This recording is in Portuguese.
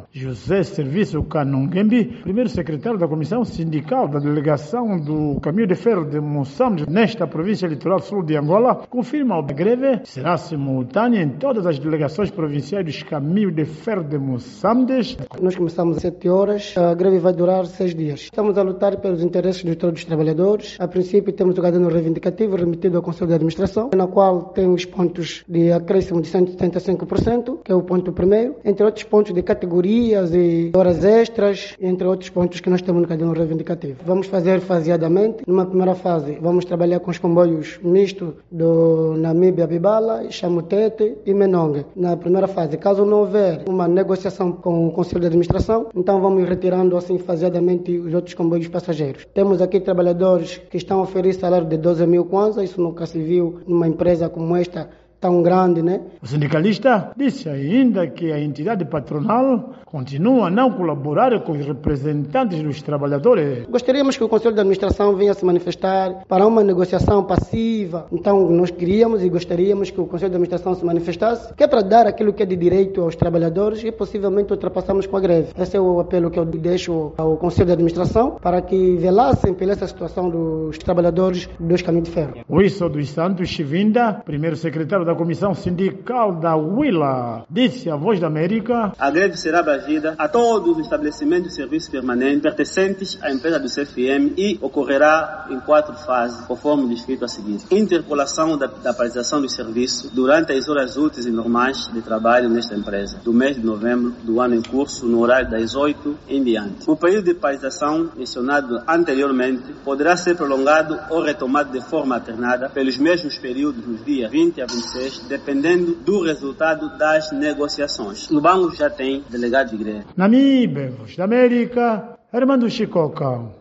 José Serviço Kanongembi, primeiro secretário da Comissão Sindical da Delegação do Caminho de Ferro de Moçambique, nesta província litoral sul de Angola, confirma que a greve será simultânea em todas as delegações provinciais dos Caminhos de Ferro de Moçambique. Nós começamos às 7 horas, a greve vai durar 6 dias. Estamos a lutar pelos interesses de todos os trabalhadores. A princípio, temos o caderno reivindicativo remetido ao Conselho de Administração, na qual tem os pontos de acréscimo de 175%, que é o ponto primeiro, entre outros pontos de categorias e horas extras, entre outros pontos que nós temos no caderno reivindicativo. Vamos fazer faseadamente. Numa primeira fase, vamos trabalhar com os comboios mistos do Namíbia, Bibala, Chamutete e Menongue. Na primeira fase, caso não houver uma negociação com o Conselho de Administração, então vamos retirando assim faseadamente os outros comboios passageiros. Temos aqui trabalhadores que estão a oferecer salário de 12 mil kwanza, isso nunca se viu numa empresa como esta, tão grande, né? O sindicalista disse ainda que a entidade patronal continua a não colaborar com os representantes dos trabalhadores. Gostaríamos que o Conselho de Administração venha se manifestar para uma negociação passiva. Então, nós queríamos e gostaríamos que o Conselho de Administração se manifestasse, que é para dar aquilo que é de direito aos trabalhadores e possivelmente ultrapassarmos com a greve. Esse é o apelo que eu deixo ao Conselho de Administração para que velassem pela essa situação dos trabalhadores dos Caminhos de Ferro. Wilson dos Santos Chivinda, primeiro secretário da Comissão Sindical da Willa, disse à Voz da América: a greve será abrangida a todos os estabelecimentos de serviço permanente pertencentes à empresa do CFM e ocorrerá em 4 fases, conforme descrito a seguir. Interpolação da paralisação do serviço durante as horas úteis e normais de trabalho nesta empresa, do mês de novembro do ano em curso, no horário das 8 em diante. O período de paralisação mencionado anteriormente poderá ser prolongado ou retomado de forma alternada pelos mesmos períodos nos dias 20 a 26, dependendo do resultado das negociações. Lubango já tem delegado de greve. Namíbia, Voz da América, Armando Chicoca.